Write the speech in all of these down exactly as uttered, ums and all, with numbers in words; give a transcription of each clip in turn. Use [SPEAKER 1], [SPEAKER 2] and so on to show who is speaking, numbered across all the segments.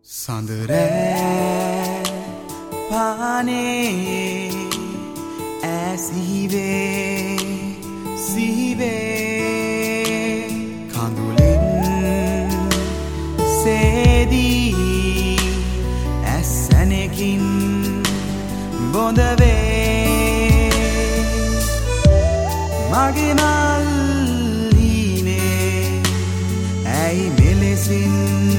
[SPEAKER 1] සඳරෑ පානේ ඇසිහිවේ සිහිවේ කඳුලෙන් සේදී ඇස්සනෙකින් බොඳවේ මගේ මල්ලීනේ ඇයි මෙලෙසින්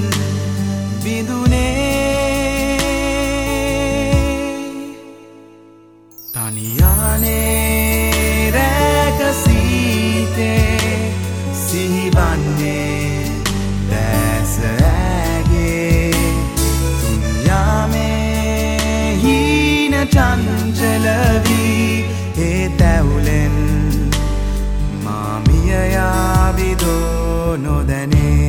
[SPEAKER 1] තනියානේ රැකසීතේ සිහිවන්නේ දැස ඇගේ තුන්යාමේ හීන චංචලවී ඒ තැවුලෙන් මාමිය යාවිදෝ නොදැනේ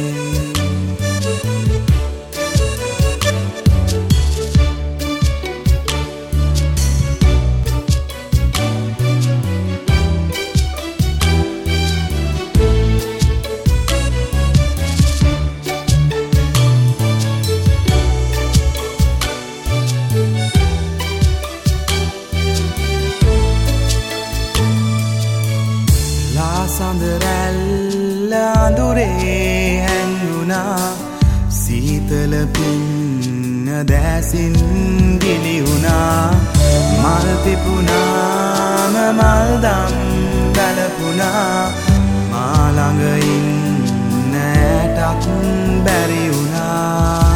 [SPEAKER 1] සඳරැල්ල අඳුරේ හැංගුණා සීතල පින්න දැසින් ගිලිහුණා මල් පිපුණාම මල්දම් වැළපුණා මා ළඟ ඉන්න ඇටත් බැරි වුණා